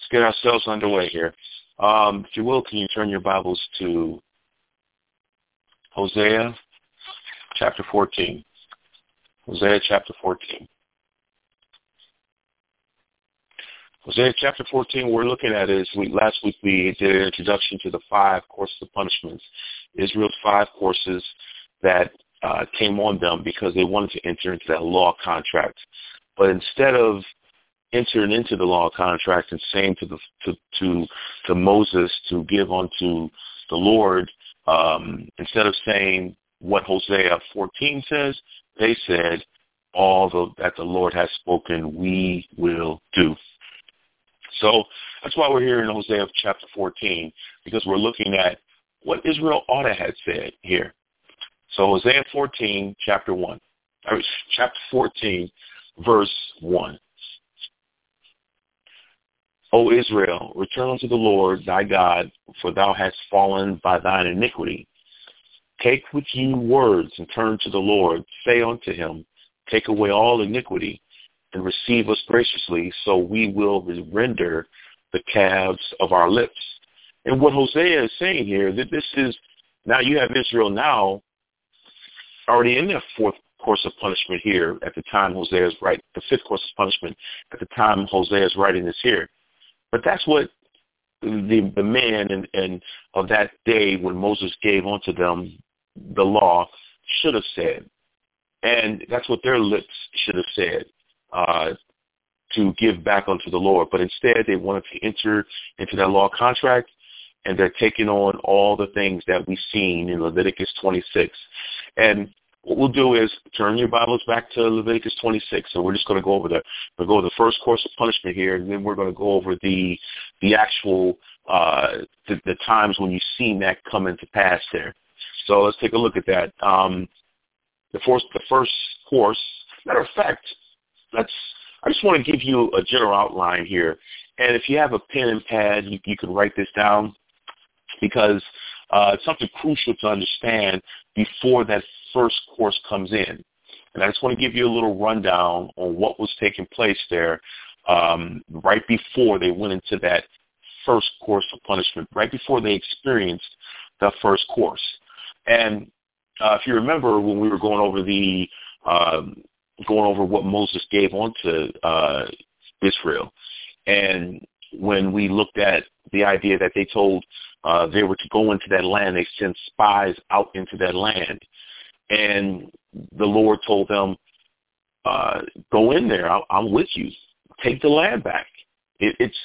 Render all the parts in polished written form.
Let's get ourselves underway here. If you will, can you turn your Bibles to Hosea chapter 14. Hosea chapter 14. Hosea chapter 14, what we're looking at is, last week we did an introduction to the 5 courses of punishments, Israel's 5 courses that came on them because they wanted to enter into that law contract. But instead of entering into the law contract and saying to Moses to give unto the Lord, instead of saying what Hosea 14 says, they said, all that the Lord has spoken, we will do. So that's why we're here in Hosea chapter 14, because we're looking at what Israel ought to have said here. So Hosea 14, chapter 14, verse 1. O Israel, return unto the Lord thy God, for thou hast fallen by thine iniquity. Take with you words and turn to the Lord. Say unto him, take away all iniquity and receive us graciously, so we will render the calves of our lips. And what Hosea is saying here, that this is, now you have Israel now already in their 4th course of punishment here at the time Hosea is writing, the 5th course of punishment at the time Hosea is writing this here. But that's what the man and of that day when Moses gave unto them the law should have said. And that's what their lips should have said, to give back unto the Lord. But instead they wanted to enter into that law contract, and they're taking on all the things that we've seen in Leviticus 26. And what we'll do is turn your Bibles back to Leviticus 26. So we're just going to go over the first course of punishment here, and then we're going to go over the actual the times when you've seen that come into pass there. So let's take a look at that. The first course. Matter of fact, I just want to give you a general outline here, and if you have a pen and pad, you can write this down, because it's something crucial to understand before that first course comes in. And I just want to give you a little rundown on what was taking place there right before they went into that first course of punishment, right before they experienced the first course. And if you remember when we were going over what Moses gave onto Israel, and when we looked at the idea that they told they were to go into that land, they sent spies out into that land, and the Lord told them, go in there, I'm with you, take the land back. It's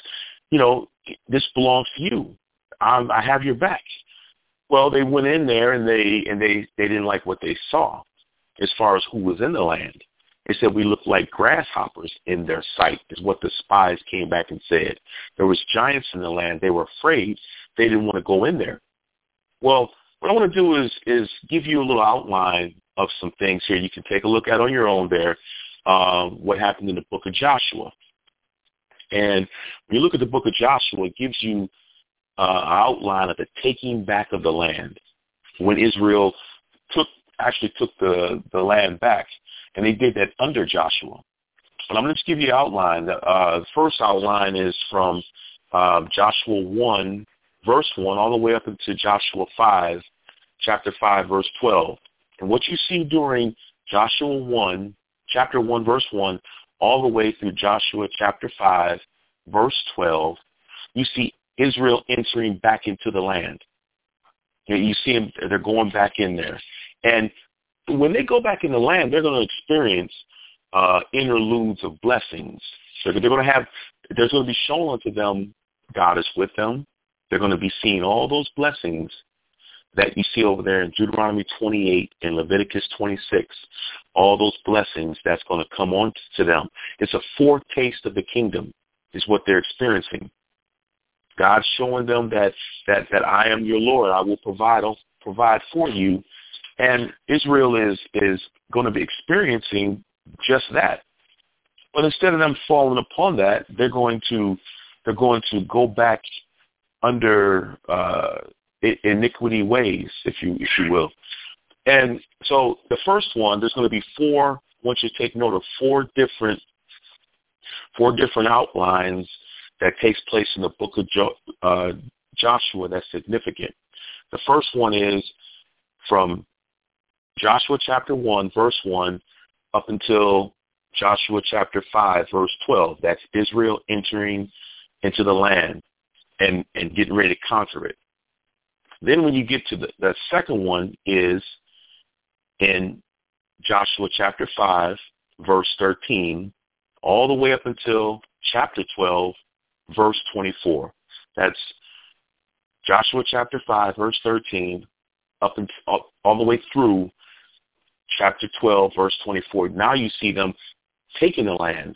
this belongs to you. I have your back. Well, they went in there and they didn't like what they saw as far as who was in the land. They said, we look like grasshoppers in their sight, is what the spies came back and said. There was giants in the land. They were afraid. They didn't want to go in there. Well, what I want to do is give you a little outline of some things here you can take a look at on your own there, what happened in the book of Joshua. And when you look at the book of Joshua, it gives you an outline of the taking back of the land when Israel actually took the land back. And they did that under Joshua. But I'm going to just give you an outline. The first outline is from Joshua 1, verse 1, all the way up into Joshua 5, chapter 5, verse 12. And what you see during Joshua 1, chapter 1, verse 1, all the way through Joshua chapter 5, verse 12, you see Israel entering back into the land. You see them, they're going back in there. And when they go back in the land, they're going to experience interludes of blessings. So there's going to be shown unto them, God is with them. They're going to be seeing all those blessings that you see over there in Deuteronomy 28 and Leviticus 26. All those blessings that's going to come on to them. It's a foretaste of the kingdom is what they're experiencing. God's showing them that I am your Lord. I will provide for you. And Israel is going to be experiencing just that. But instead of them falling upon that, they're going to go back under iniquity ways, if you will. And so the first one, there's going to be four. I want you to take note of four different outlines that takes place in the book of Joshua that's significant. The first one is from Joshua chapter 1, verse 1, up until Joshua chapter 5, verse 12. That's Israel entering into the land and getting ready to conquer it. Then when you get to the second one is in Joshua chapter 5, verse 13, all the way up until chapter 12, verse 24. That's Joshua chapter 5, verse 13, all the way through chapter 12, verse 24. Now you see them taking the land.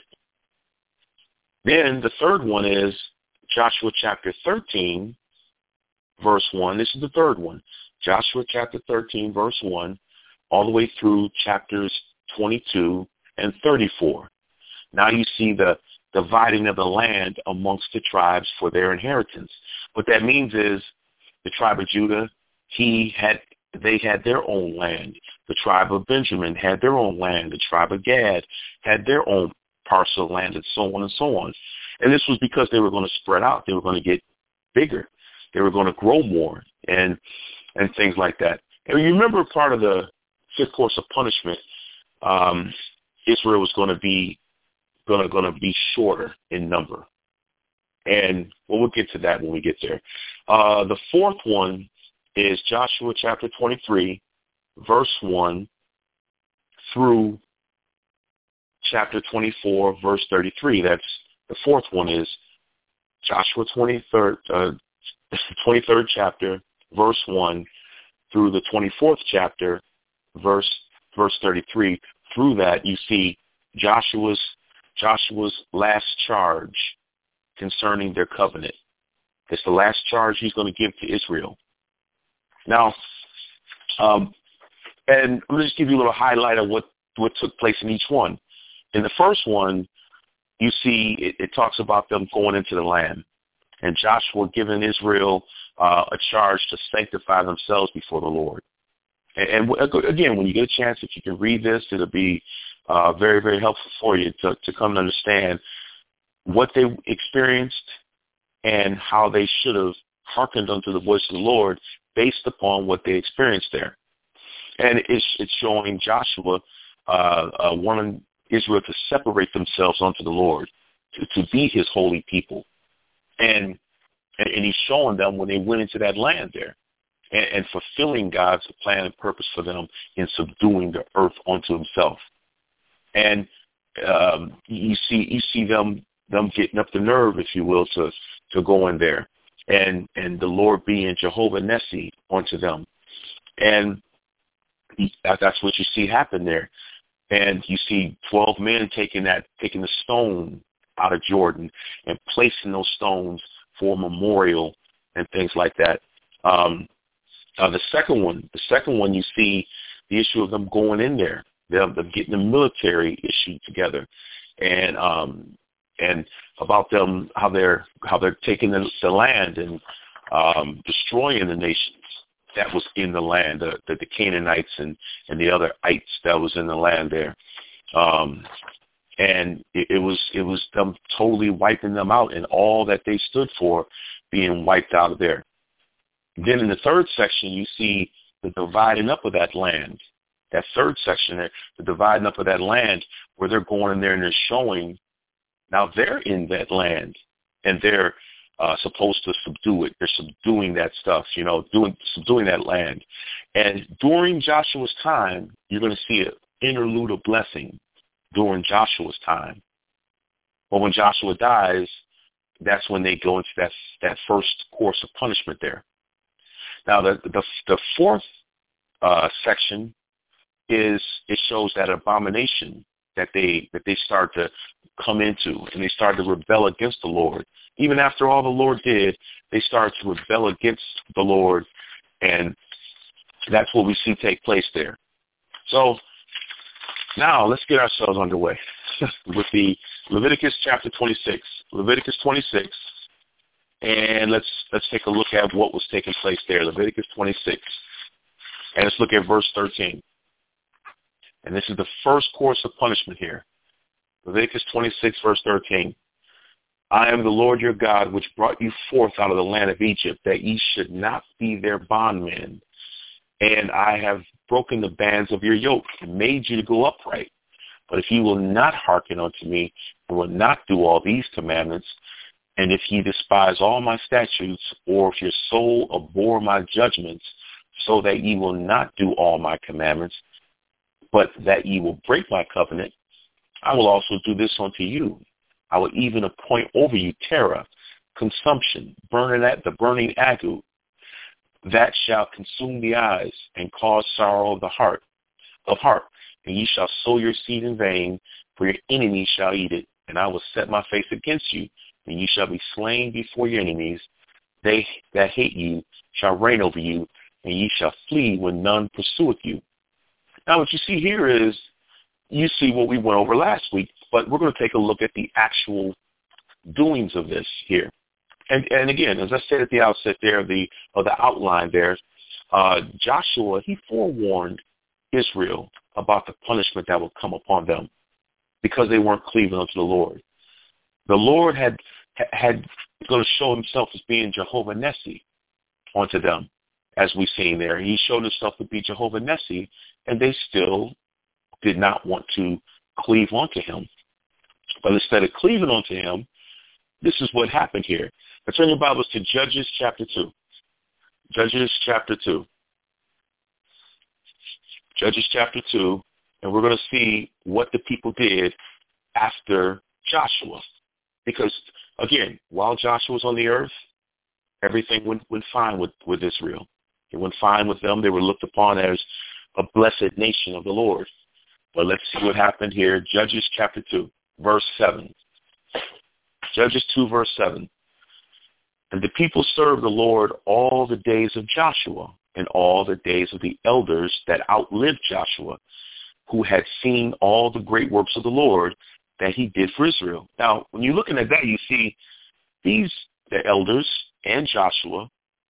Then the third one is Joshua chapter 13, verse 1. This is the third one. Joshua chapter 13, verse 1, all the way through chapters 22 and 34. Now you see the dividing of the land amongst the tribes for their inheritance. What that means is the tribe of Judah, they had their own land. The tribe of Benjamin had their own land. The tribe of Gad had their own parcel of land, and so on and so on. And this was because they were going to spread out. They were going to get bigger. They were going to grow more and things like that. And you remember part of the fifth course of punishment, Israel was going to be shorter in number. And we'll get to that when we get there. The fourth one is Joshua chapter 23, verse 1 through chapter 24, verse 33. That's the fourth one is Joshua 23rd chapter, verse 1 through the 24th chapter, verse 33. Through that, you see Joshua's last charge concerning their covenant. It's the last charge he's going to give to Israel. Now, and I'm going to just give you a little highlight of what took place in each one. In the first one, you see it talks about them going into the land, and Joshua giving Israel a charge to sanctify themselves before the Lord. And again, when you get a chance, if you can read this, it'll be very, very helpful for you to come to understand what they experienced and how they should have hearkened unto the voice of the Lord based upon what they experienced there. And it's showing Joshua wanting Israel to separate themselves unto the Lord, to be his holy people. And he's showing them when they went into that land there and fulfilling God's plan and purpose for them in subduing the earth unto himself. And you see them getting up the nerve, if you will, to go in there, and the Lord being Jehovah Nessi unto them, and that's what you see happen there. And you see 12 men taking the stone out of Jordan and placing those stones for a memorial and things like that. The second one, you see the issue of them going in there, them getting the military issue together, and about them how they're taking the land and destroying the nations that was in the land, the Canaanites and the other ites that was in the land there, and it was them totally wiping them out and all that they stood for being wiped out of there. Then in the third section, you see the dividing up of that land. That third section there, the dividing up of that land, where they're going in there and they're showing now they're in that land and they're supposed to subdue it. They're subduing that stuff, subduing that land. And during Joshua's time, you're going to see an interlude of blessing during Joshua's time. But when Joshua dies, that's when they go into that first course of punishment there. Now, the fourth section it shows that abomination that they start to come into, and they start to rebel against the Lord. Even after all the Lord did, they start to rebel against the Lord, and that's what we see take place there. So now let's get ourselves underway with the Leviticus chapter 26. Leviticus 26, and let's take a look at what was taking place there. Leviticus 26, and let's look at verse 13. And this is the first course of punishment here. Leviticus 26, verse 13. I am the Lord your God, which brought you forth out of the land of Egypt, that ye should not be their bondmen. And I have broken the bands of your yoke and made you to go upright. But if ye will not hearken unto me, and will not do all these commandments, and if ye despise all my statutes, or if your soul abhor my judgments, so that ye will not do all my commandments, but that ye will break my covenant, I will also do this unto you. I will even appoint over you terror, consumption, the burning ague, that shall consume the eyes and cause sorrow of heart. And ye shall sow your seed in vain, for your enemies shall eat it. And I will set my face against you, and ye shall be slain before your enemies. They that hate you shall reign over you, and ye shall flee when none pursueth you. Now what you see here is, you see what we went over last week, but we're going to take a look at the actual doings of this here. And again, as I said at the outset there, the outline there, Joshua, he forewarned Israel about the punishment that would come upon them because they weren't cleaving unto the Lord. The Lord had going to show himself as being Jehovah Nessi unto them, as we've seen there. He showed himself to be Jehovah Nessi, and they still did not want to cleave unto him. But instead of cleaving unto him, this is what happened here. Let's turn your Bibles to Judges chapter 2. Judges chapter 2. Judges chapter 2, and we're going to see what the people did after Joshua. Because, again, while Joshua was on the earth, everything went fine with Israel. It went fine with them. They were looked upon as a blessed nation of the Lord. But let's see what happened here. Judges chapter 2, verse 7. Judges 2, verse 7. And the people served the Lord all the days of Joshua and all the days of the elders that outlived Joshua, who had seen all the great works of the Lord that he did for Israel. Now, when you're looking at that, you see the elders and Joshua,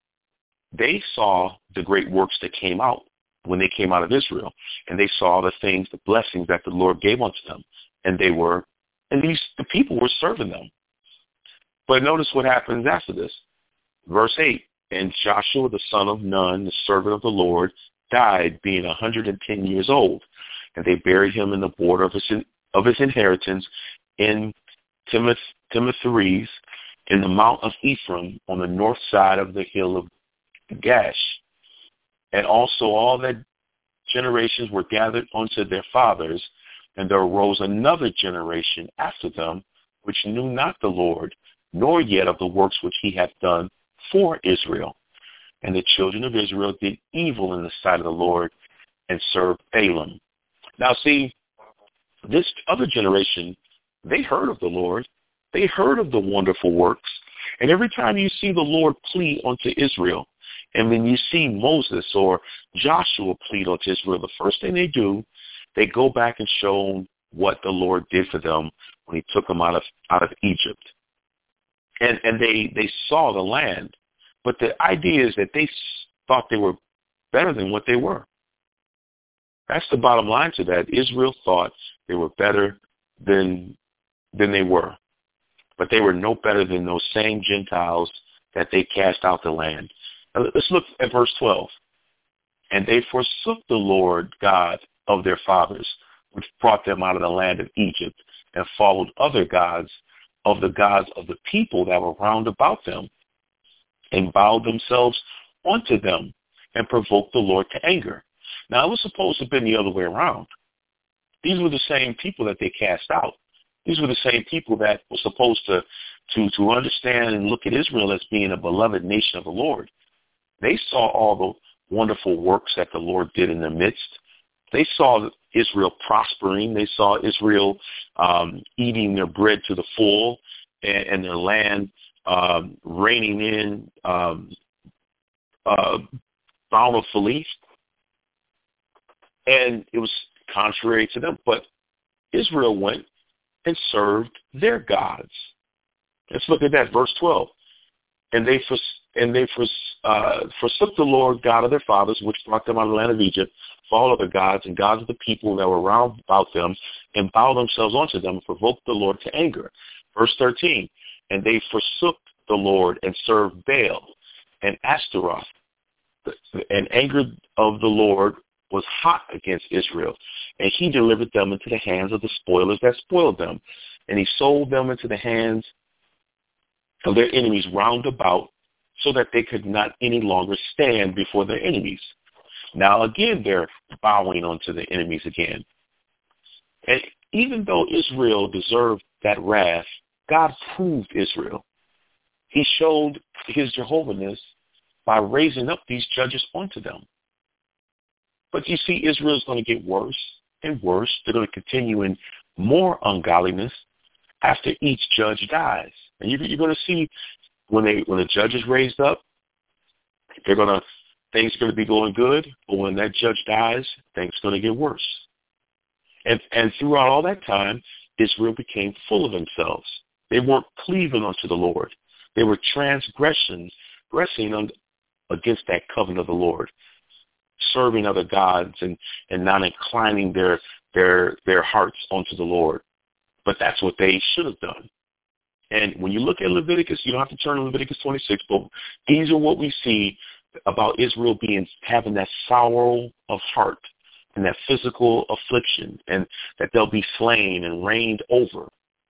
they saw the great works that came out when they came out of Israel, and they saw the things, the blessings that the Lord gave unto them, and the people were serving them. But notice what happens after this. Verse 8, and Joshua the son of Nun, the servant of the Lord, died being 110 years old, and they buried him in the border of his inheritance in Timnath-Heres, in the mount of Ephraim, on the north side of the hill of Gash. And also all that generations were gathered unto their fathers, and there arose another generation after them, which knew not the Lord, nor yet of the works which he hath done for Israel. And the children of Israel did evil in the sight of the Lord, and served Balaam. Now see, this other generation, they heard of the Lord. They heard of the wonderful works. And every time you see the Lord plead unto Israel, and when you see Moses or Joshua plead unto Israel, the first thing they do, they go back and show what the Lord did for them when he took them out of Egypt. And they saw the land. But the idea is that they thought they were better than what they were. That's the bottom line to that. Israel thought they were better than they were. But they were no better than those same Gentiles that they cast out the land. Now, let's look at verse 12. And they forsook the Lord God of their fathers, which brought them out of the land of Egypt, and followed other gods of the people that were round about them, and bowed themselves unto them, and provoked the Lord to anger. Now, it was supposed to have been the other way around. These were the same people that they cast out. These were the same people that were supposed to understand and look at Israel as being a beloved nation of the Lord. They saw all the wonderful works that the Lord did in their midst. They saw Israel prospering. They saw Israel eating their bread to the full, and their land reigning in bountifully. And it was contrary to them. But Israel went and served their gods. Let's look at that, verse 12. And they forsook the Lord God of their fathers, which brought them out of the land of Egypt, followed other gods and gods of the people that were round about them, and bowed themselves unto them, and provoked the Lord to anger. Verse 13. and they forsook the Lord and served Baal and Ashtaroth. And anger of the Lord was hot against Israel, and he delivered them into the hands of the spoilers that spoiled them. And he sold them into the hands of their enemies round about, so that they could not any longer stand before their enemies. Now again, they're bowing unto the enemies again. And even though Israel deserved that wrath, God proved Israel. He showed his Jehovah-ness by raising up these judges onto them. But you see, Israel is going to get worse and worse. They're going to continue in more ungodliness after each judge dies. And you're going to see when the judge is raised up, things are going to be going good. But when that judge dies, things are going to get worse. And throughout all that time, Israel became full of themselves. They weren't cleaving unto the Lord. They were transgressing against that covenant of the Lord, serving other gods and not inclining their hearts unto the Lord. But that's what they should have done. And when you look at Leviticus, you don't have to turn to Leviticus 26, but these are what we see about Israel having that sorrow of heart and that physical affliction, and that they'll be slain and reigned over.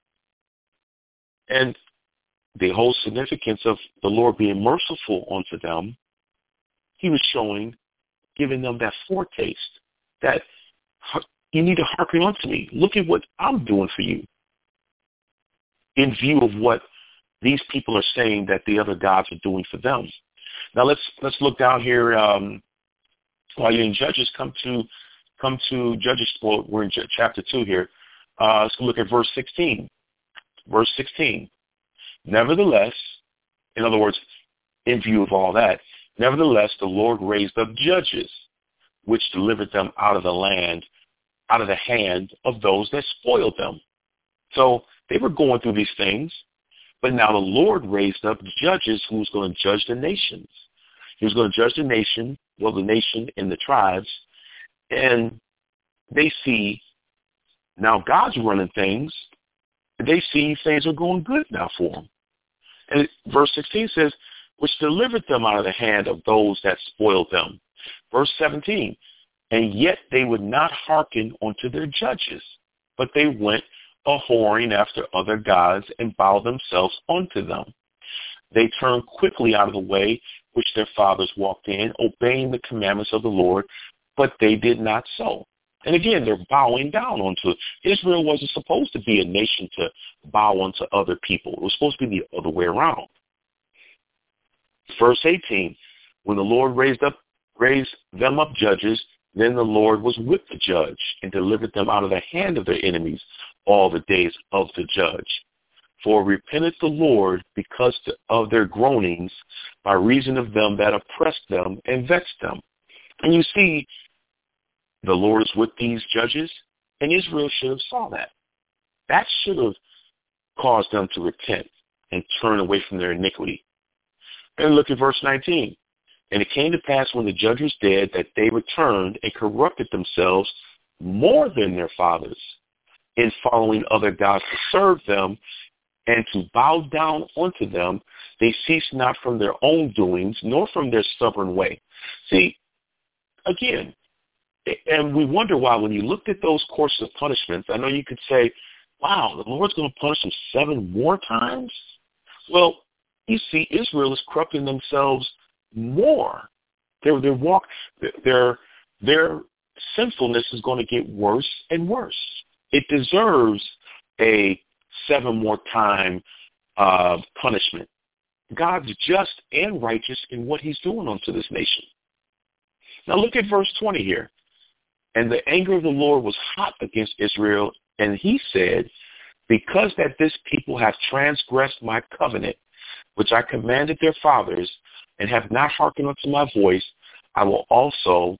And the whole significance of the Lord being merciful unto them, he was giving them that foretaste that you need to hearken unto me. Look at what I'm doing for you, in view of what these people are saying that the other gods are doing for them. Now let's look down here. While you're in Judges, come to Judges. Well, we're in chapter 2 here. Let's look at verse 16. Verse 16. Nevertheless, in other words, in view of all that, nevertheless, the Lord raised up judges, which delivered them out of the hand of those that spoiled them. So they were going through these things, but now the Lord raised up judges who was going to judge the nations. He was going to judge the nation and the tribes, and they see now God's running things. They see things are going good now for them. And verse 16 says, which delivered them out of the hand of those that spoiled them. Verse 17, and yet they would not hearken unto their judges, but they went a-whoring after other gods and bowed themselves unto them. They turned quickly out of the way which their fathers walked in, obeying the commandments of the Lord, but they did not so. And again, they're bowing down unto it. Israel wasn't supposed to be a nation to bow unto other people. It was supposed to be the other way around. Verse 18, when the Lord raised them up judges, then the Lord was with the judge and delivered them out of the hand of their enemies all the days of the judge. For repented the Lord because of their groanings by reason of them that oppressed them and vexed them. And you see, the Lord is with these judges, and Israel should have saw that. That should have caused them to repent and turn away from their iniquity. And look at verse 19. And it came to pass when the judge was dead that they returned and corrupted themselves more than their fathers in following other gods to serve them and to bow down unto them. They ceased not from their own doings, nor from their stubborn way. See, again, and we wonder why when you looked at those courses of punishments, I know you could say, wow, the Lord's going to punish them 7 more times? Well, you see, Israel is corrupting themselves more. Their sinfulness is going to get worse and worse. It deserves a 7 more time punishment. God's just and righteous in what he's doing unto this nation. Now look at verse 20 here. And the anger of the Lord was hot against Israel, and he said, because that this people have transgressed my covenant, which I commanded their fathers, and have not hearkened unto my voice, I also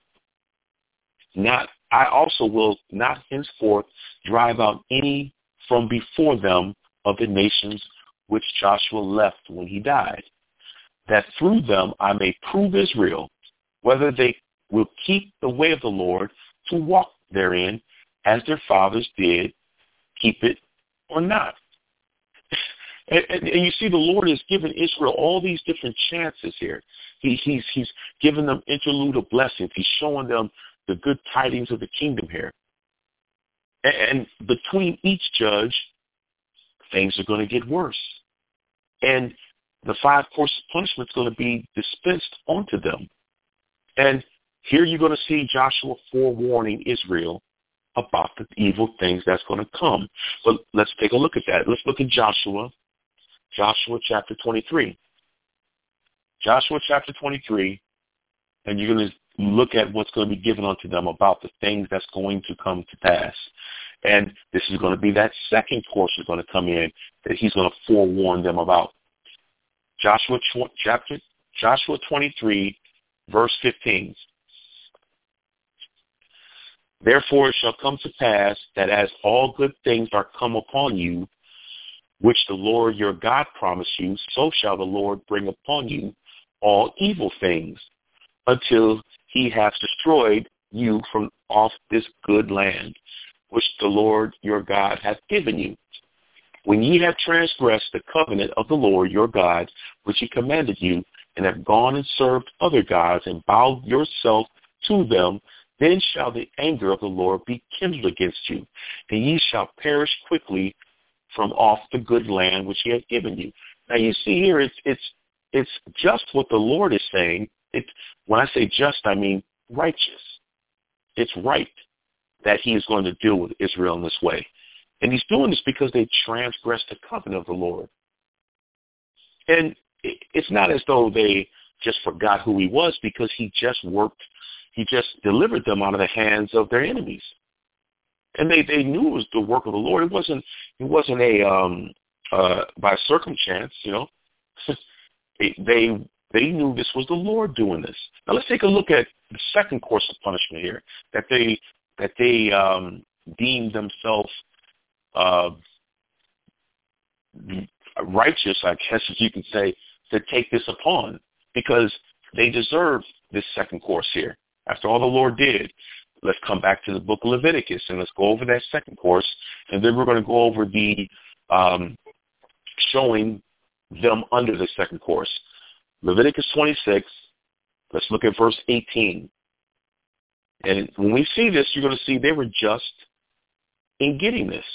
will not henceforth drive out any from before them of the nations which Joshua left when he died, that through them I may prove Israel, whether they will keep the way of the Lord to walk therein, as their fathers did, keep it or not. And you see the Lord has given Israel all these different chances here. He's given them interlude of blessings. He's showing them the good tidings of the kingdom here. And between each judge, things are going to get worse. And the 5 courses of punishment is going to be dispensed onto them. And here you're going to see Joshua forewarning Israel about the evil things that's going to come. But let's take a look at that. Let's look at Joshua chapter 23. Joshua chapter 23, and you're going to look at what's going to be given unto them about the things that's going to come to pass. And this is going to be that second course is going to come in that he's going to forewarn them about. Joshua 23, verse 15. Therefore it shall come to pass that as all good things are come upon you, which the Lord your God promised you, so shall the Lord bring upon you all evil things, until he hath destroyed you from off this good land, which the Lord your God hath given you. When ye have transgressed the covenant of the Lord your God, which he commanded you, and have gone and served other gods, and bowed yourself to them, then shall the anger of the Lord be kindled against you, and ye shall perish quickly from off the good land which he hath given you. Now you see here, it's just what the Lord is saying. When I say just, I mean righteous. It's right that he is going to deal with Israel in this way. And he's doing this because they transgressed the covenant of the Lord. And it's not as though they just forgot who he was, because he just delivered them out of the hands of their enemies. And they knew it was the work of the Lord. It wasn't by circumstance, you know. They knew this was the Lord doing this. Now let's take a look at the second course of punishment here, that they deemed themselves righteous, I guess if you can say, to take this upon, because they deserve this second course here. After all the Lord did, let's come back to the book of Leviticus and let's go over that second course, and then we're going to go over the showing them under the second course. Leviticus 26, let's look at verse 18. And when we see this, you're going to see they were just in getting this.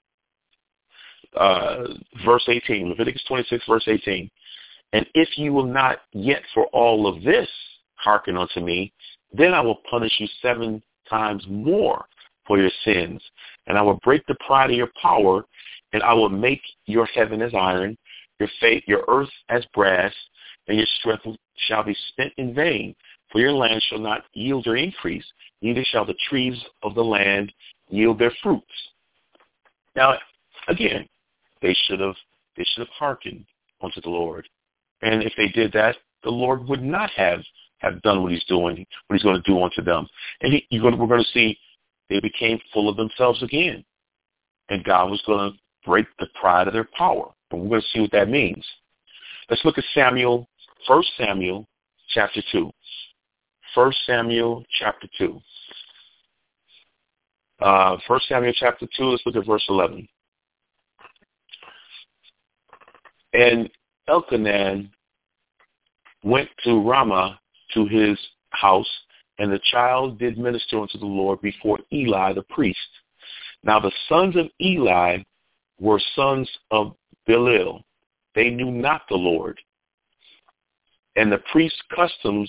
Verse 18, Leviticus 26, verse 18. And if you will not yet for all of this hearken unto me, then I will punish you 7 times more for your sins. And I will break the pride of your power, and I will make your heaven as iron, your earth as brass, and your strength shall be spent in vain. For your land shall not yield or increase, neither shall the trees of the land yield their fruits. Now, again, they should have hearkened unto the Lord. And if they did that, the Lord would not have done what he's doing, what he's going to do unto them. And we're going to see they became full of themselves again. And God was going to break the pride of their power. And we're going to see what that means. Let's look at 1 Samuel chapter 2. 1 Samuel chapter 2. 1 Samuel chapter 2, let's look at verse 11. And Elkanah went to Ramah to his house, and the child did minister unto the Lord before Eli the priest. Now the sons of Eli were sons of Belial. They knew not the Lord. And the priest's customs,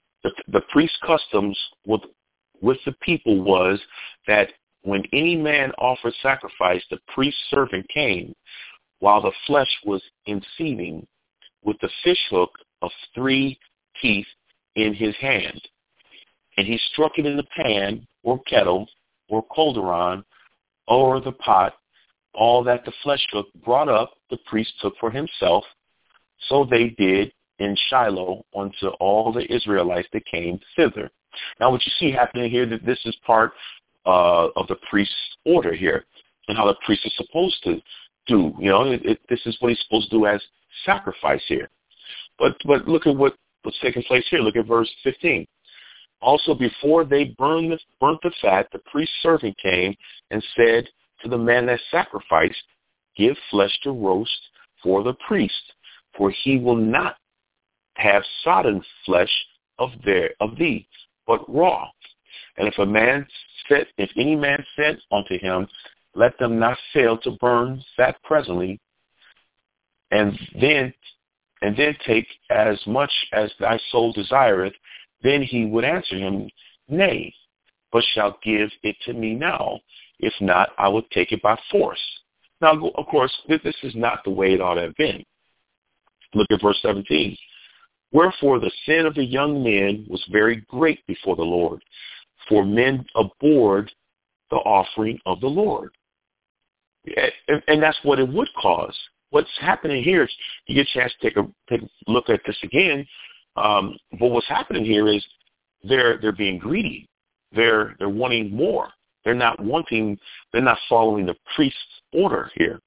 with the people was that when any man offered sacrifice, the priest's servant came, while the flesh was in seething, with the fish hook of 3 teeth in his hand. And he struck it in the pan, or kettle, or cauldron, or the pot. All that the flesh hook brought up, the priest took for himself. So they did in Shiloh unto all the Israelites that came thither. Now what you see happening here, that this is part of the priest's order here, and how the priest is supposed to do. You know, this is what he's supposed to do as sacrifice here. But look at what's taking place here. Look at verse 15. Also before they burnt the fat, the priest's servant came and said to the man that sacrificed, give flesh to roast for the priest, for he will not have sodden flesh of thee, but raw. And if any man said unto him, let them not fail to burn fat presently, and then take as much as thy soul desireth, then he would answer him, nay, but shalt give it to me now. If not, I will take it by force. Now, of course, this is not the way it ought to have been. Look at verse 17. Wherefore the sin of the young men was very great before the Lord, for men abhorred the offering of the Lord. And that's what it would cause. What's happening here is, you get a chance to take a look at this again, but what's happening here is they're being greedy. They're wanting more. They're not following the priest's order here.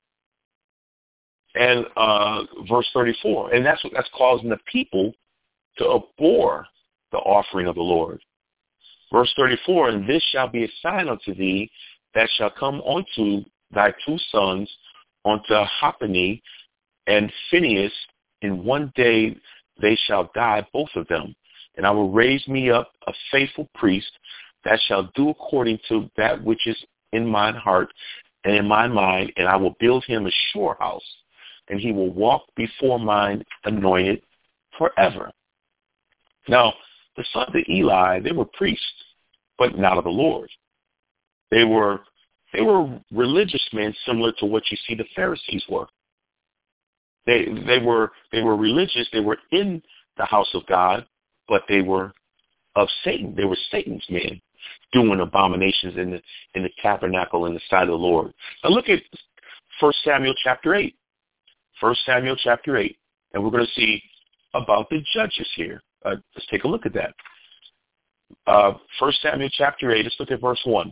And verse 34, and that's causing the people to abhor the offering of the Lord. Verse 34, and this shall be a sign unto thee that shall come unto thy two sons, unto Hophni and Phinehas, in one day they shall die, both of them. And I will raise me up a faithful priest that shall do according to that which is in mine heart and in my mind, and I will build him a sure house, and he will walk before mine anointed forever. Now, the sons of Eli, they were priests, but not of the Lord. They were religious men, similar to what you see the Pharisees were. They were religious. They were in the house of God, but they were of Satan. They were Satan's men, doing abominations in the tabernacle in the sight of the Lord. Now look at 1 Samuel chapter 8. 1 Samuel chapter 8, and we're going to see about the judges here. Let's take a look at that. 1 Samuel chapter 8, let's look at verse 1.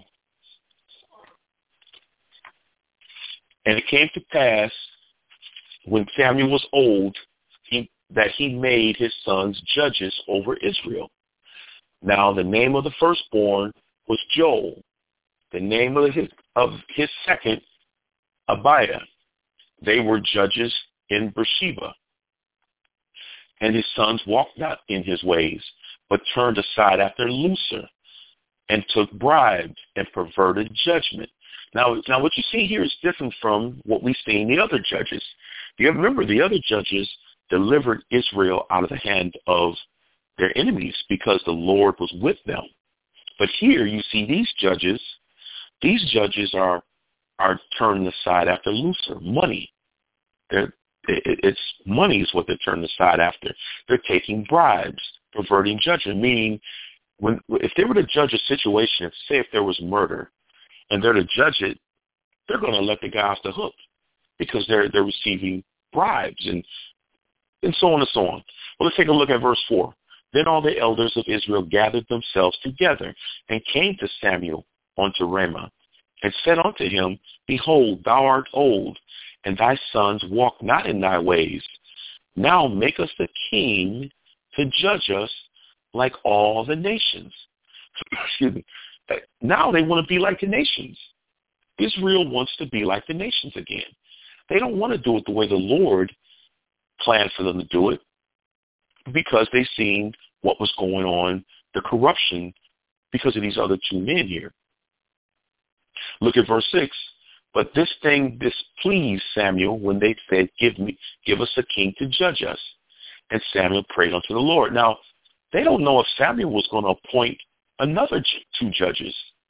And it came to pass, when Samuel was old, that he made his sons judges over Israel. Now the name of the firstborn was Joel. The name of his second, Abiah. They were judges in Beersheba. And his sons walked not in his ways, but turned aside after Lucer, and took bribes and perverted judgment. Now what you see here is different from what we see in the other judges. You remember the other judges delivered Israel out of the hand of their enemies because the Lord was with them. But here you see these judges are turning aside after Lucer, money. It's money is what they're turning aside after. They're taking bribes, perverting judgment, meaning if they were to judge a situation, say if there was murder, and they're to judge it, they're going to let the guy off the hook because they're receiving bribes and so on and so on. Well, let's take a look at verse 4. Then all the elders of Israel gathered themselves together and came to Samuel unto Ramah, and said unto him, Behold, thou art old, and thy sons walk not in thy ways. Now make us a king to judge us like all the nations. Excuse me. Now they want to be like the nations. Israel wants to be like the nations again. They don't want to do it the way the Lord planned for them to do it, because they've seen what was going on, the corruption, because of these other two men here. Look at verse 6. But this thing displeased Samuel when they said, Give us a king to judge us. And Samuel prayed unto the Lord. Now, they don't know if Samuel was going to appoint another two judges.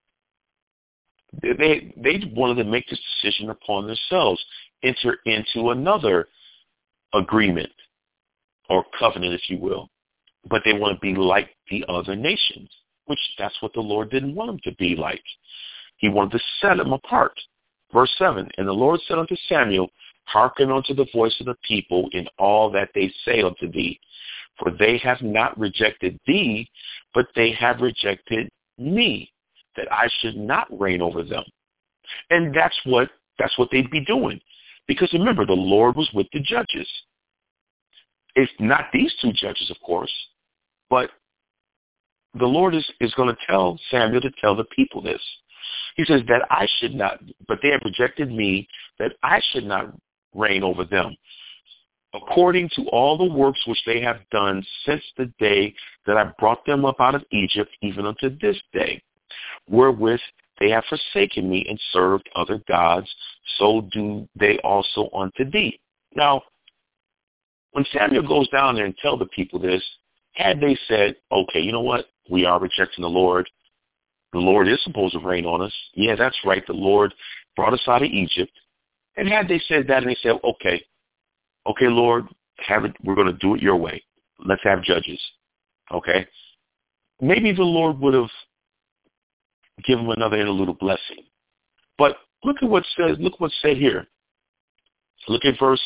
They wanted to make this decision upon themselves, enter into another agreement or covenant, if you will. But they want to be like the other nations, which that's what the Lord didn't want them to be like. He wanted to set them apart. Verse 7, And the Lord said unto Samuel, Hearken unto the voice of the people in all that they say unto thee. For they have not rejected thee, but they have rejected me, that I should not reign over them. And that's what they'd be doing. Because remember, the Lord was with the judges. It's not these two judges, of course, but the Lord is going to tell Samuel to tell the people this. He says that I should not, but they have rejected me, that I should not reign over them, according to all the works which they have done since the day that I brought them up out of Egypt, even unto this day, wherewith they have forsaken me and served other gods, so do they also unto thee. Now, when Samuel goes down there and tell the people this, had they said, okay, you know what, we are rejecting the Lord is supposed to reign on us. Yeah, that's right, the Lord brought us out of Egypt. And had they said that and they said, okay, Lord, we're going to do it your way. Let's have judges. Okay? Maybe the Lord would have given them another interlude blessing. But look at what's said here. Look at verse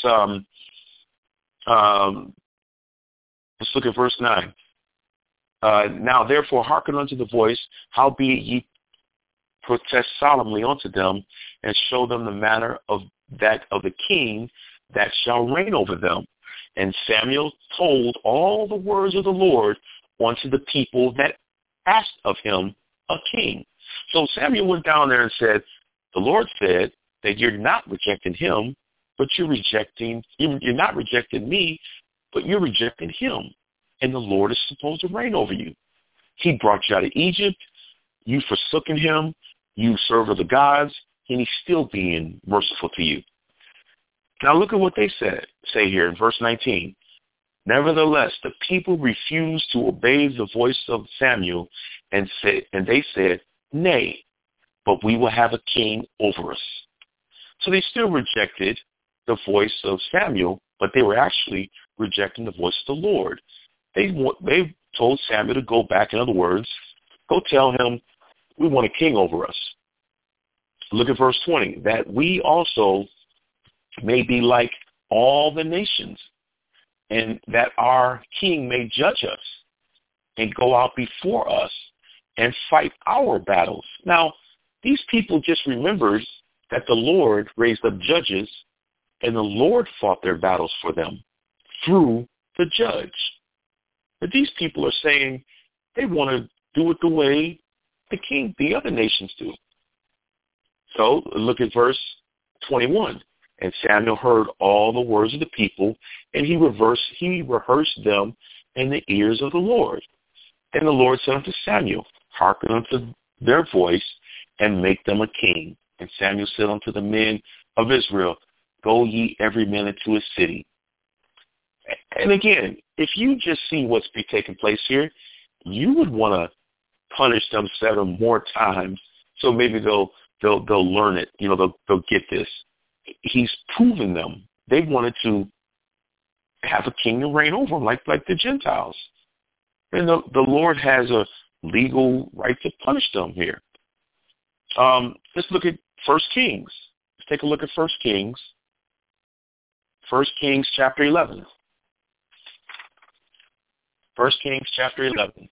let's look at verse 9. Now therefore hearken unto the voice, howbeit ye protest solemnly unto them, and show them the manner of the king that shall reign over them. And Samuel told all the words of the Lord unto the people that asked of him a king. So Samuel went down there and said, the Lord said that you're not rejecting him, but you're not rejecting me, but you're rejecting him. And the Lord is supposed to reign over you. He brought you out of Egypt. You forsook him. You served other gods, and he's still being merciful to you. Now look at what they say here in verse 19. Nevertheless, the people refused to obey the voice of Samuel, and they said, nay, but we will have a king over us. So they still rejected the voice of Samuel, but they were actually rejecting the voice of the Lord. They told Samuel to go back. In other words, go tell him we want a king over us. Look at verse 20, that we also may be like all the nations, and that our king may judge us and go out before us and fight our battles. Now, these people just remembered that the Lord raised up judges, and the Lord fought their battles for them through the judge. But these people are saying they want to do it the way the other nations do. So look at verse 21. And Samuel heard all the words of the people, and he rehearsed them in the ears of the Lord. And the Lord said unto Samuel, hearken unto their voice, and make them a king. And Samuel said unto the men of Israel, go ye every man into his city. And again, if you just see what's taking place here, you would want to punish them 7 more times, so maybe they'll learn it. They'll get this. He's proving them. They wanted to have a king to reign over them, like the Gentiles. And the Lord has a legal right to punish them here. Let's look at 1 Kings. Let's take a look at 1 Kings. 1 Kings chapter 11. 1 Kings chapter 11.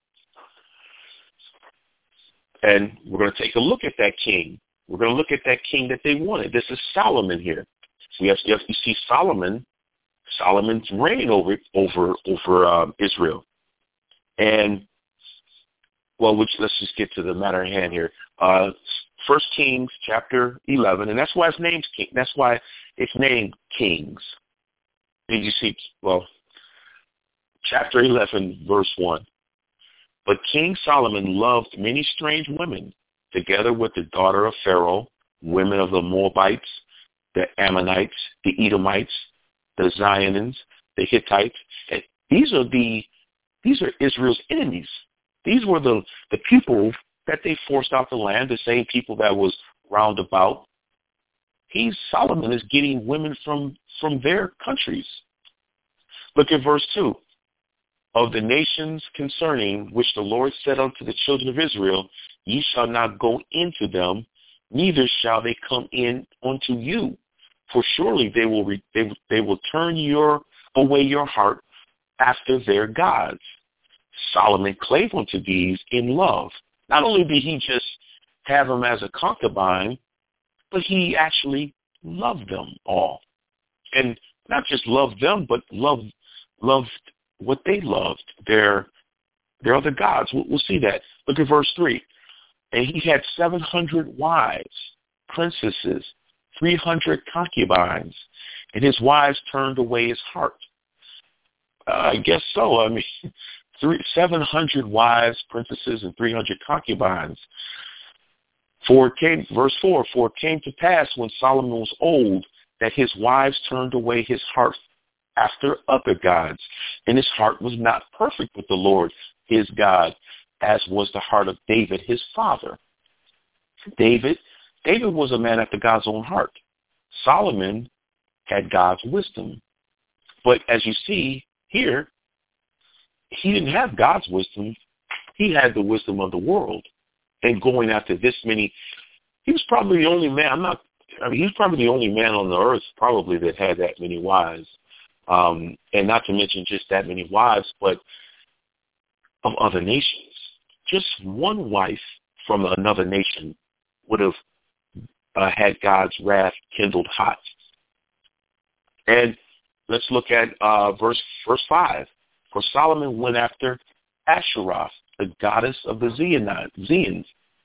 And we're going to take a look at that king. We're going to look at that king that they wanted. This is Solomon here. So you see Solomon's reign over Israel. And, let's just get to the matter at hand here. 1 Kings chapter 11, and that's why it's named King. That's why it's named Kings. And you see, chapter 11, verse 1. But King Solomon loved many strange women, together with the daughter of Pharaoh, women of the Moabites, the Ammonites, the Edomites, the Zionians, the Hittites. And these are Israel's enemies. These were the people that they forced out the land, the same people that was round about. Solomon is getting women from their countries. Look at verse 2. Of the nations concerning which the Lord said unto the children of Israel, ye shall not go into them, neither shall they come in unto you. For surely they will turn away your heart after their gods. Solomon clave unto these in love. Not only did he just have them as a concubine, but he actually loved them all. And not just loved them, but loved what they loved, their other gods. We'll see that. Look at verse 3. And he had 700 wives, princesses, 300 concubines, and his wives turned away his heart. I guess so. I mean, 700 wives, princesses, and 300 concubines. Verse 4, for it came to pass when Solomon was old that his wives turned away his heart after other gods, and his heart was not perfect with the Lord his God, as was the heart of David his father. David was a man after God's own heart. Solomon had God's wisdom. But as you see here, he didn't have God's wisdom. He had the wisdom of the world. And going after this many, he was probably the only man, he's probably the only man on the earth probably that had that many wives. And not to mention just that many wives, but of other nations. Just one wife from another nation would have had God's wrath kindled hot. And let's look at verse 5. For Solomon went after Asheroth, the goddess of the Zidonians,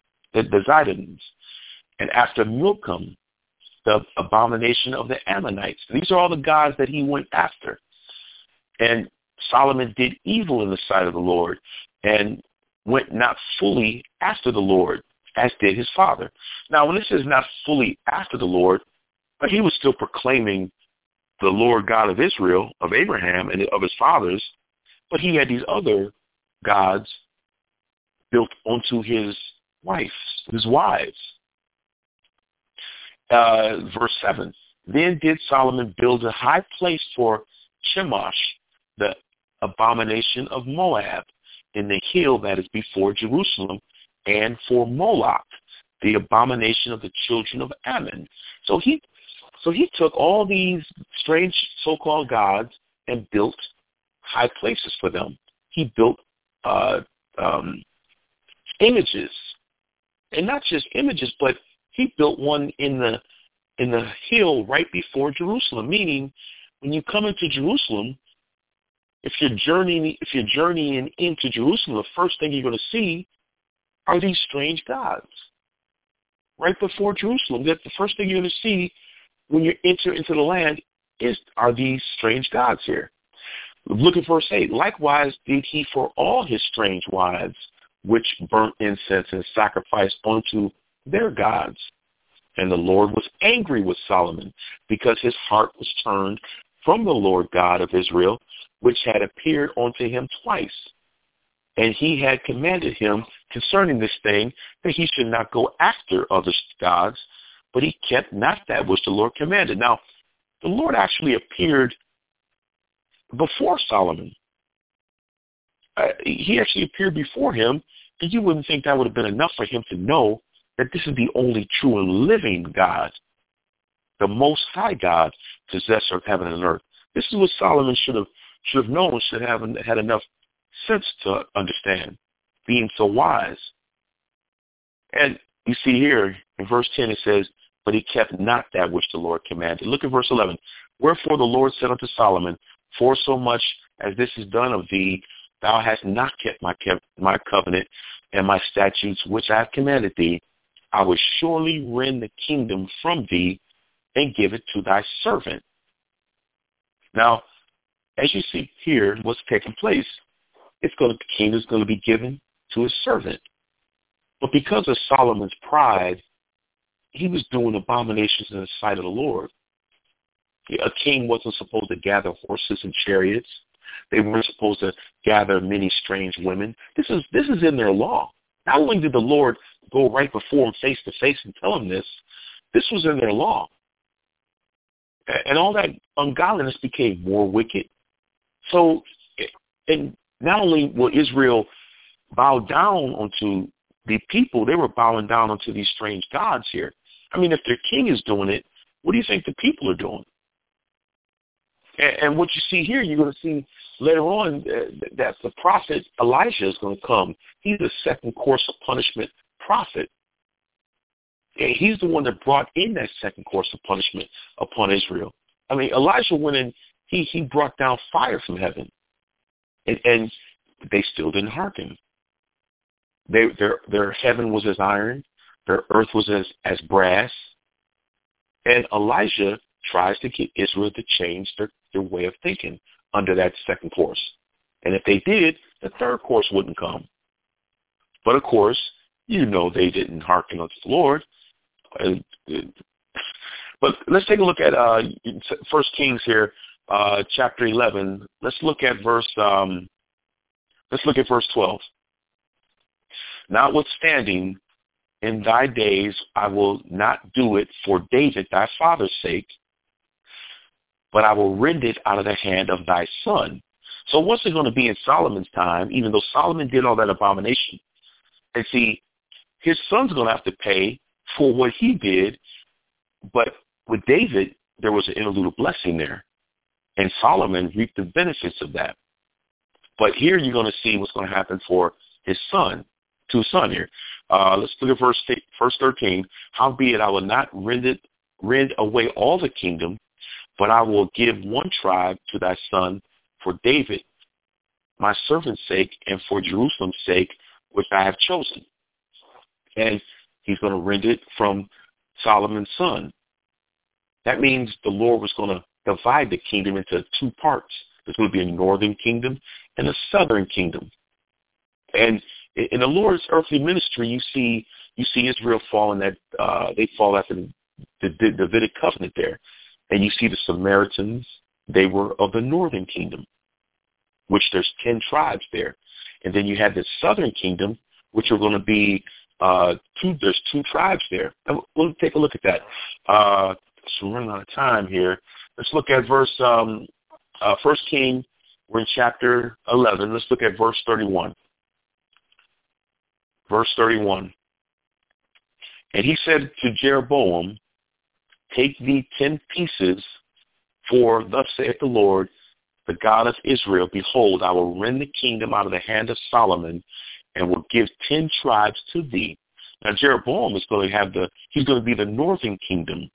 and after Milcom, the abomination of the Ammonites. These are all the gods that he went after. And Solomon did evil in the sight of the Lord and went not fully after the Lord, as did his father. Now, when this is not fully after the Lord, but he was still proclaiming the Lord God of Israel, of Abraham, and of his fathers, but he had these other gods built onto his wives. Verse 7, then did Solomon build a high place for Chemosh, the abomination of Moab, in the hill that is before Jerusalem, and for Moloch, the abomination of the children of Ammon. So he took all these strange so-called gods and built high places for them. He built images, and not just images, but he built one in the hill right before Jerusalem. Meaning, when you come into Jerusalem, if you're journeying into Jerusalem, the first thing you're going to see are these strange gods right before Jerusalem. That the first thing you're going to see when you enter into the land are these strange gods here. Look at verse 8. Likewise did he for all his strange wives, which burnt incense and sacrificed unto their gods. And the Lord was angry with Solomon, because his heart was turned from the Lord God of Israel, which had appeared unto him twice. And he had commanded him concerning this thing, that he should not go after other gods, but he kept not that which the Lord commanded. Now, the Lord actually appeared before Solomon. He actually appeared before him, and you wouldn't think that would have been enough for him to know that this is the only true and living God, the Most High God, possessor of heaven and earth. This is what Solomon should have known, should have had enough sense to understand, being so wise. And you see here in verse 10 it says, but he kept not that which the Lord commanded. Look at verse 11. Wherefore the Lord said unto Solomon, for so much as this is done of thee, thou hast not kept my covenant and my statutes which I have commanded thee, I will surely rend the kingdom from thee and give it to thy servant. Now, as you see here, what's taking place, the kingdom is going to be given to his servant. But because of Solomon's pride, he was doing abominations in the sight of the Lord. A king wasn't supposed to gather horses and chariots. They weren't supposed to gather many strange women. This is in their law. Not only did the Lord go right before him face to face and tell him this was in their law. And all that ungodliness became more wicked. So, and not only will Israel bow down unto the people, they were bowing down unto these strange gods here. I mean, if their king is doing it, what do you think the people are doing? And what you see here, you're going to see later on that the prophet Elijah is going to come. He's the second course of punishment prophet. And he's the one that brought in that second course of punishment upon Israel. I mean, Elijah went in, he brought down fire from heaven. And they still didn't hearken. Their heaven was as iron. Their earth was as brass. And Elijah tries to get Israel to change their way of thinking under that second course. And if they did, the third course wouldn't come. But of course, they didn't hearken unto the Lord. But let's take a look at 1 Kings here, chapter 11. Let's look at verse 12. Notwithstanding, in thy days I will not do it for David thy father's sake, but I will rend it out of the hand of thy son. So what's it going to be in Solomon's time, even though Solomon did all that abomination? And see, his son's going to have to pay for what he did, but with David, there was an interlude of blessing there, and Solomon reaped the benefits of that. But here you're going to see what's going to happen for his son, to his son here. Let's look at verse 13. Howbeit I will not rend away all the kingdom, but I will give one tribe to thy son for David, my servant's sake, and for Jerusalem's sake, which I have chosen. And he's going to rend it from Solomon's son. That means the Lord was going to divide the kingdom into two parts. There's going to be a northern kingdom and a southern kingdom. And in the Lord's earthly ministry, you see Israel fall in that they fall after the Davidic covenant there. And you see the Samaritans, they were of the northern kingdom, which there's 10 tribes there. And then you had the southern kingdom, which are going to be there's 2 tribes there. And we'll take a look at that. So we're running out of time here. Let's look at verse 1 King. We're in chapter 11. Let's look at verse 31. Verse 31. And he said to Jeroboam, take thee 10 pieces, for thus saith the Lord, the God of Israel, behold, I will rend the kingdom out of the hand of Solomon, and will give 10 tribes to thee. Now Jeroboam is going to have he's going to be the northern kingdom,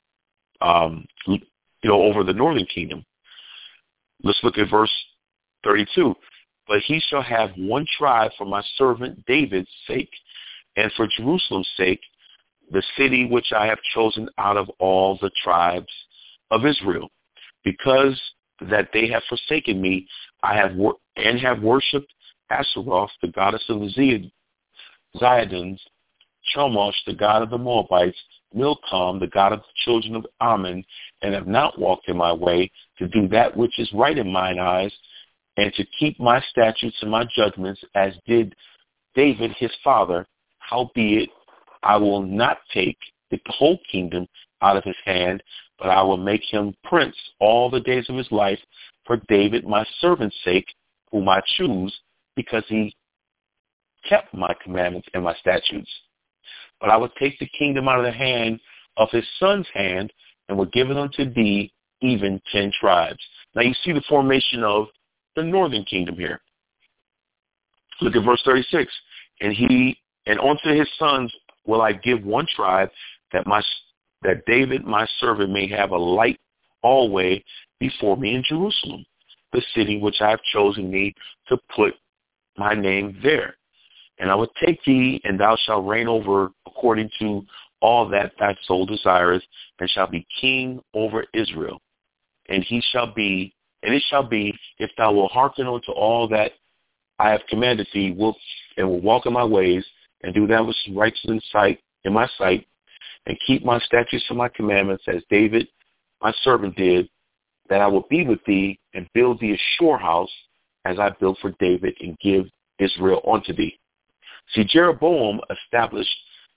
over the northern kingdom. Let's look at verse 32. But he shall have one tribe for my servant David's sake, and for Jerusalem's sake, the city which I have chosen out of all the tribes of Israel, because that they have forsaken me, I have worshipped Asheroth, the goddess of the Zidonians, Chemosh, the god of the Moabites, Milcom, the god of the children of Ammon, and have not walked in my way to do that which is right in mine eyes, and to keep my statutes and my judgments, as did David his father. Howbeit, I will not take the whole kingdom out of his hand, but I will make him prince all the days of his life for David my servant's sake, whom I choose, because he kept my commandments and my statutes. But I will take the kingdom out of the hand of his son's hand, and will give it unto thee, even 10 tribes. Now you see the formation of the northern kingdom here. Look at verse 36. And unto his sons will I give one tribe, that David my servant may have a light always before me in Jerusalem, the city which I have chosen me to put my name there. And I will take thee, and thou shalt reign over according to all that thy soul desireth, and shall be king over Israel. And it shall be, if thou wilt hearken unto all that I have commanded thee, and will walk in my ways, and do that which is righteous in my sight, and keep my statutes and my commandments, as David my servant did, that I will be with thee, and build thee a sure house, as I built for David, and give Israel unto thee. See, Jeroboam established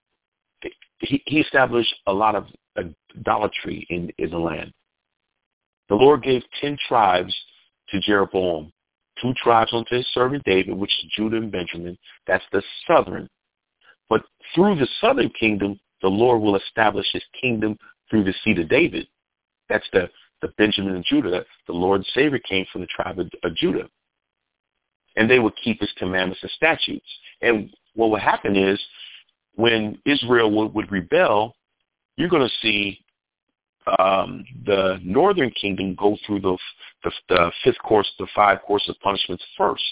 a lot of idolatry in the land. The Lord gave 10 tribes to Jeroboam, 2 tribes unto his servant David, which is Judah and Benjamin. That's the southern. But through the southern kingdom, the Lord will establish his kingdom through the seed of David. That's the Benjamin and Judah. The Lord's Savior came from the tribe of Judah. And they would keep his commandments and statutes. And what would happen is, when Israel would rebel, you're going to see the northern kingdom go through the 5th course, the 5 courses of punishments first.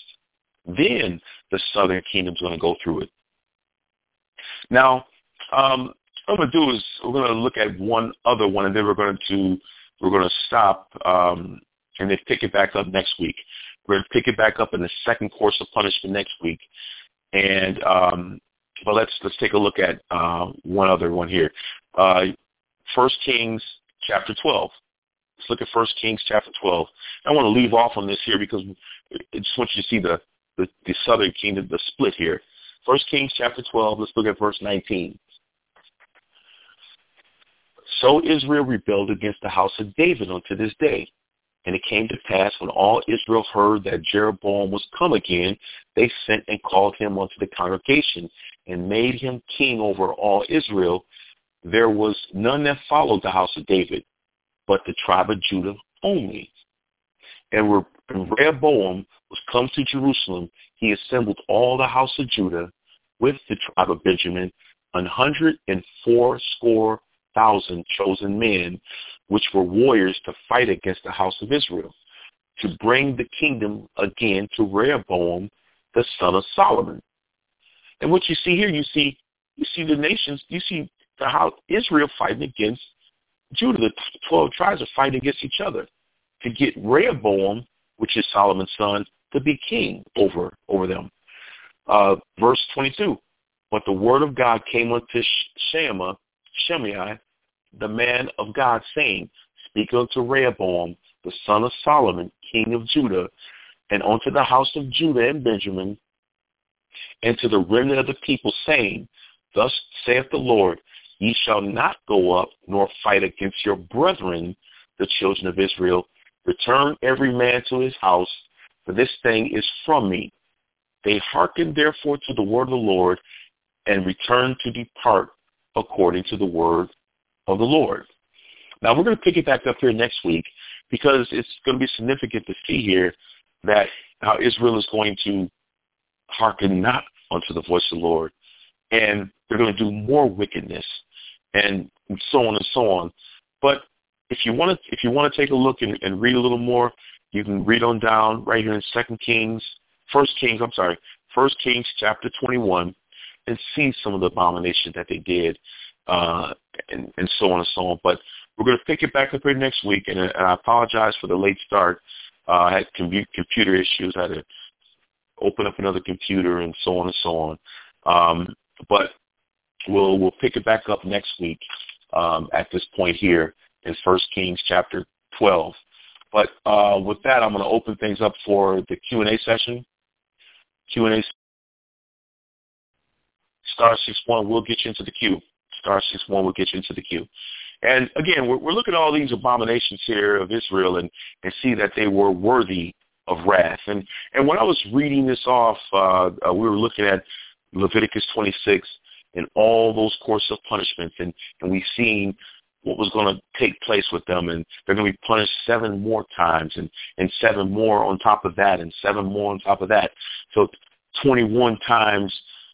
Then the southern kingdom is going to go through it. Now, what I'm going to do is we're going to look at one other one, and then we're going to stop and then pick it back up next week. We're going to pick it back up in the second course of punishment next week. And but let's take a look at one other one here. 1 Kings chapter 12. Let's look at 1 Kings chapter 12. I want to leave off on this here because I just want you to see the southern kingdom, the split here. 1 Kings chapter 12, let's look at verse 19. So Israel rebelled against the house of David unto this day. And it came to pass when all Israel heard that Jeroboam was come again, they sent and called him unto the congregation and made him king over all Israel. There was none that followed the house of David, but the tribe of Judah only. And when Rehoboam was come to Jerusalem, he assembled all the house of Judah with the tribe of Benjamin, 184,000 chosen men, which were warriors to fight against the house of Israel, to bring the kingdom again to Rehoboam, the son of Solomon. And what you see here, you see the nations, you see how Israel fighting against Judah. The 12 tribes are fighting against each other to get Rehoboam, which is Solomon's son, to be king over them. Verse 22, but the word of God came unto Shimei, the man of God, saying, speak unto Rehoboam, the son of Solomon, king of Judah, and unto the house of Judah and Benjamin, and to the remnant of the people, saying, thus saith the Lord, ye shall not go up nor fight against your brethren, the children of Israel. Return every man to his house, for this thing is from me. They hearkened therefore to the word of the Lord, and returned to depart according to the word of the Lord. Now we're going to pick it back up here next week because it's going to be significant to see here that how Israel is going to hearken not unto the voice of the Lord, and they're going to do more wickedness, and so on and so on. But if you want to take a look and read a little more, you can read on down right here in 1 Kings chapter 21, and see some of the abominations that they did, and so on and so on. But we're going to pick it back up here next week, and I apologize for the late start. I had computer issues. I had to open up another computer and so on and so on. But we'll pick it back up next week at this point here in 1 Kings chapter 12. But with that, I'm going to open things up for the Q&A session. Q&A star 61 will get you into the queue. Star 61 will get you into the queue. And again, we're looking at all these abominations here of Israel and see that they were worthy of wrath. And when I was reading this off, we were looking at Leviticus 26 and all those courses of punishments, and we've seen what was going to take place with them, and they're going to be punished 7 more times, and 7 more on top of that, and 7 more on top of that. So 21 times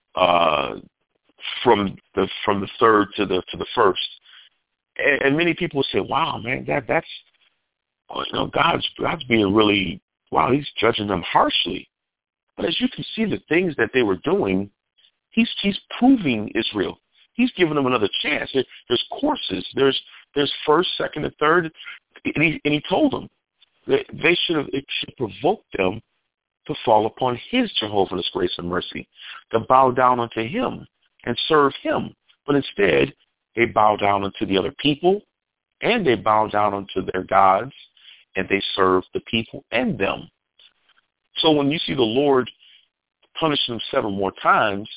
from the third to the first. And many people say, "Wow, man, that's God's being really, wow, he's judging them harshly." But as you can see, the things that they were doing, he's proving Israel. He's giving them another chance. There's courses. There's first, second, and third, and he told them that it should provoke them to fall upon his Jehovah's grace and mercy, to bow down unto him and serve him. But instead, they bow down unto the other people, and they bow down unto their gods, and they serve the people and them. So when you see the Lord punish them 7 more times,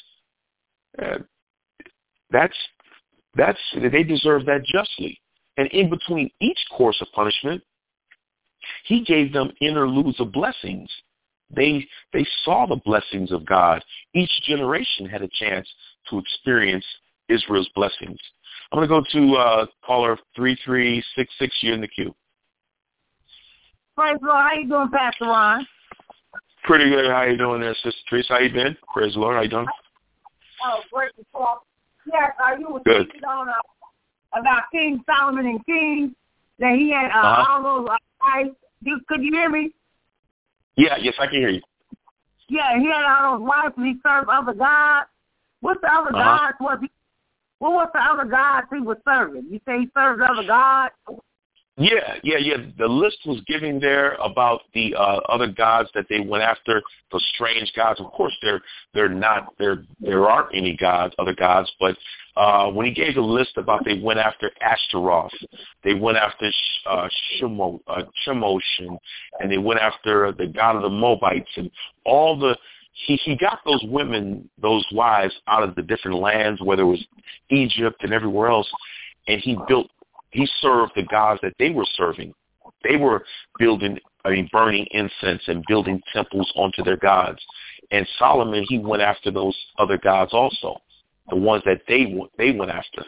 they deserve that justly. And in between each course of punishment, he gave them interludes of blessings. They saw the blessings of God. Each generation had a chance to experience Israel's blessings. I'm going to go to caller 3366. You're in the queue. Praise the Lord. How you doing, Pastor Ron? Pretty good. How you doing there, Sister Teresa? How you been? Praise the Lord. How you doing? Oh, great to talk. Yes, you were good. speaking on about King Solomon and King, that he had all those wives. Could you hear me? Yeah, yes, I can hear you. Yeah, he had all those wives and he served other gods. What the other gods was he? What was the other gods he was serving? You say he served other gods? Yeah. The list was given there about the other gods that they went after, those strange gods. Of course, there aren't any other gods, but when he gave the list about they went after Ashtaroth, they went after Chemosh, and they went after the god of the Moabites, and all the he got those women, those wives, out of the different lands, whether it was Egypt and everywhere else, and he served the gods that they were serving. They were burning incense and building temples onto their gods. And Solomon, he went after those other gods also, the ones that they went after.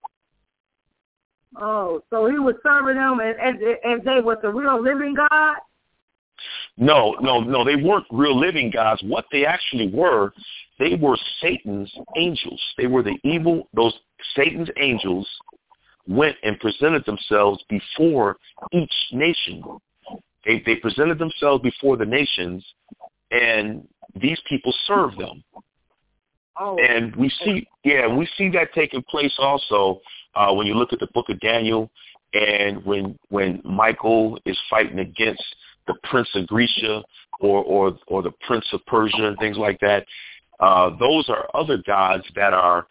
Oh, so he was serving them as they were the real living God? No, they weren't real living gods. What they actually were, they were Satan's angels. They were those Satan's angels went and presented themselves before each nation. They presented themselves before the nations, and these people served them. Oh. And we see that taking place also when you look at the book of Daniel, and when Michael is fighting against the prince of Grecia or the prince of Persia and things like that. Those are other gods that are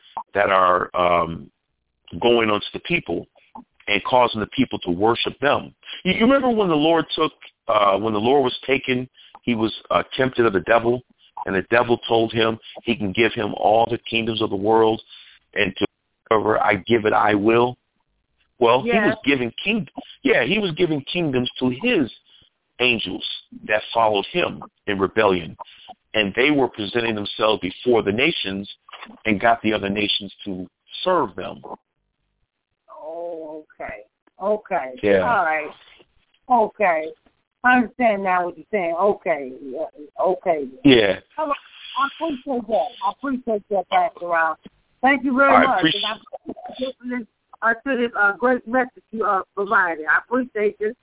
going onto the people and causing the people to worship them. You remember when the Lord was taken, he was tempted of the devil, and the devil told him he can give him all the kingdoms of the world, and to whoever I give it, I will. Well, he was giving kingdoms to his angels that followed him in rebellion, and they were presenting themselves before the nations and got the other nations to serve them. Oh, okay. Yeah. All right. Okay. I understand now what you're saying. Okay. Yeah. I appreciate that, Pastor Ron. Thank you very much. I'm listening to this great message you provided. I appreciate this.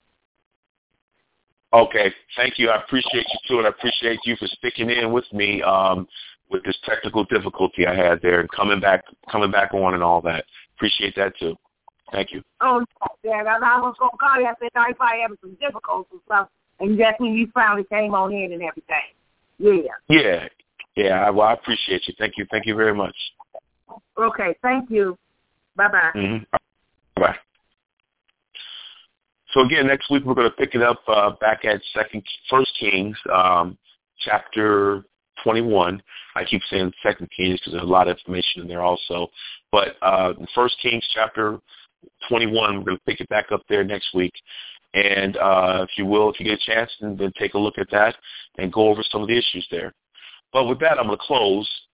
Okay. Thank you. I appreciate you, too, and I appreciate you for sticking in with me with this technical difficulty I had there and coming back on and all that. Appreciate that, too. Thank you. Oh, yeah, I was going to call you. I said I probably having some difficulties and stuff, and that's when you finally came on in and everything. Yeah. Yeah. Well, I appreciate you. Thank you. Thank you very much. Okay. Thank you. Bye-bye. Mm-hmm. Bye. So again, next week we're going to pick it up back at First Kings, chapter 21. I keep saying Second Kings because there's a lot of information in there also. But First Kings chapter 21, we're going to pick it back up there next week. And if you get a chance, then take a look at that and go over some of the issues there. But with that, I'm going to close.